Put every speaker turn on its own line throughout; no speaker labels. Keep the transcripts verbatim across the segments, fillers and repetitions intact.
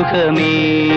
சுகமே.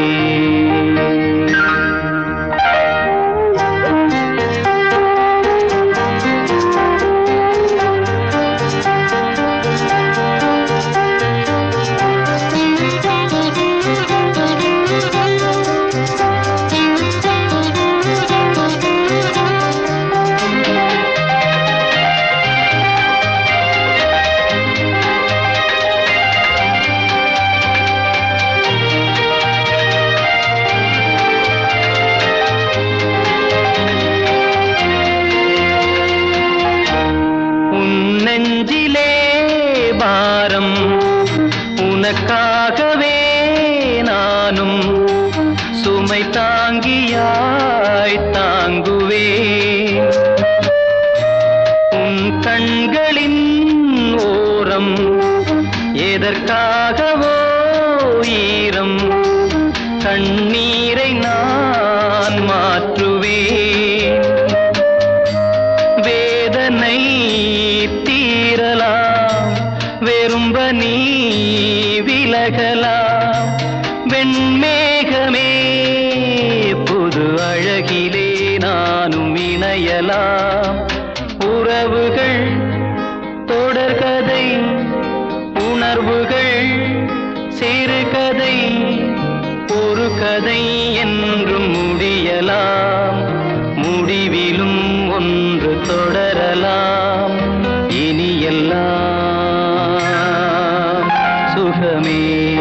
நெஞ்சிலே பாரம் உனக்காகவே நானும் சுமை தாங்கியாய் தாங்குவே. உன் கண்களின் ஓரம் எதற்காகவோ ஈரம் கண்ணீரை நான் மாற்றுவேன். வேதனை தீரலாம் வெறும்ப நீ விலகலாம். வெண்மேகமே புது அழகிலே நானும் இணையலாம். உறவுகள் தொடர்கதை உணர்வுகள் சிறுகதை ஒரு கதை என்றும் முடியலாம். முடிவிலும் ஒன்று தொடரலாம். இனி எல்லாம் சுகமே.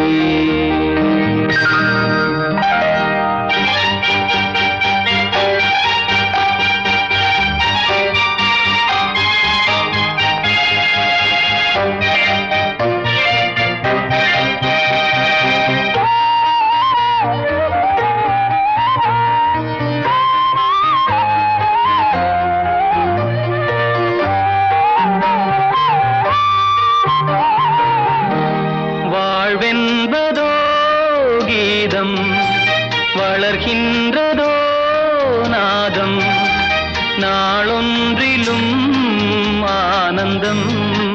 வாழ்வென்பதோ கீதம் வளர்கின்றதோ நாதம். நாளொன்றிலும் ஆனந்தம்.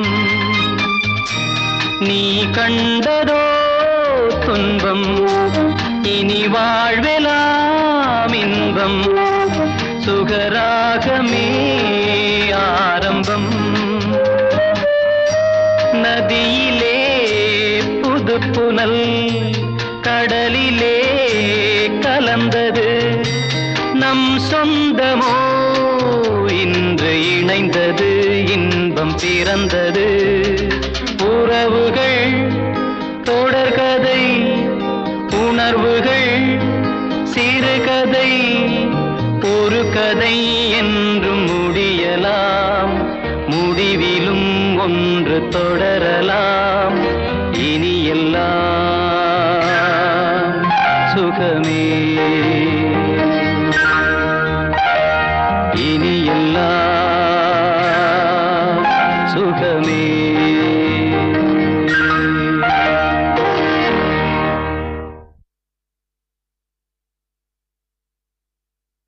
நீ கண்டதோ துன்பம் இனி வாழ்வெலாம் இன்பம். சுகராகமே ஆரம்பம். நதியிலே புது புனல் கடலிலே கலந்தது. நம் சொந்தமோ இன்று இணைந்தது. இன்பம் பிறந்தது. உறவுகள் தொடர்கதை உணர்வுகள் சிறுகதை ஒரு கதை என்றும் முடியலாம். முடிவிலும் ஒன்று தொடரலாம். இனி எல்லாம் சுகமே. இனி எல்லாம் சுகமே.